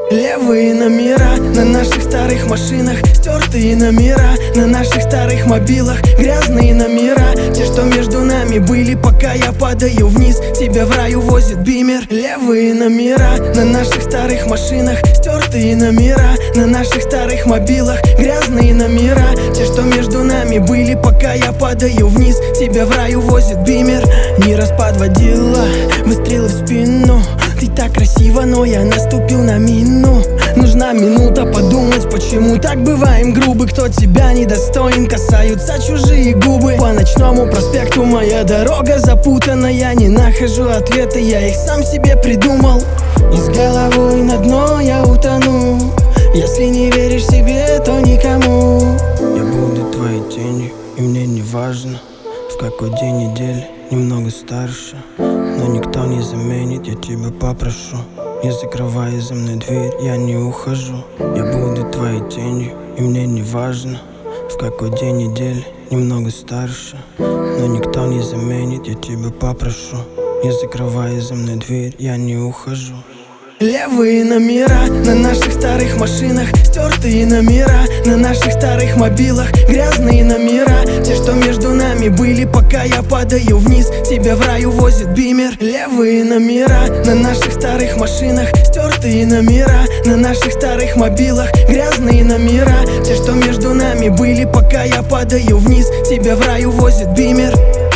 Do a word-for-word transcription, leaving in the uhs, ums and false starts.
Левые номера на наших старых машинах, стертые номера на наших старых мобилах, грязные номера, те, что между нами были, пока я падаю вниз. Тебя в рай увозит бимер. Левые номера на наших старых машинах, стертые номера на наших старых мобилах, грязные номера, те, что между нами были, пока я падаю вниз. Тебя в рай увозит бимер. Не раз подводила выстрелы в спину. Ты так красиво, но я наступил на мину. Нужна минута подумать, почему так бываем грубы. Кто тебя недостоин, касаются чужие губы. По ночному проспекту моя дорога запутана. Я не нахожу ответы, я их сам себе придумал. И с головой на дно я утону. Если не веришь себе, то никому. Я буду твоей тенью, и мне не важно, в какой день недели, немного старше. Но никто не заменит, я тебя попрошу. Не закрывай за мной дверь, я не ухожу. Я буду твоей тенью, и мне не важно, в какой день недели, немного старше. Но никто не заменит, я тебя попрошу. Не закрывай за мной дверь, я не ухожу. Левые номера на наших старых машинах, стертые номера на наших старых мобилах, грязные номера, те, что между нами были, пока я падаю вниз. Тебя в рай увозит бимер. Левые номера на наших старых машинах, стертые номера на наших старых мобилах, грязные номера, те, что между нами были, пока я падаю вниз. Тебя в рай увозит бимер.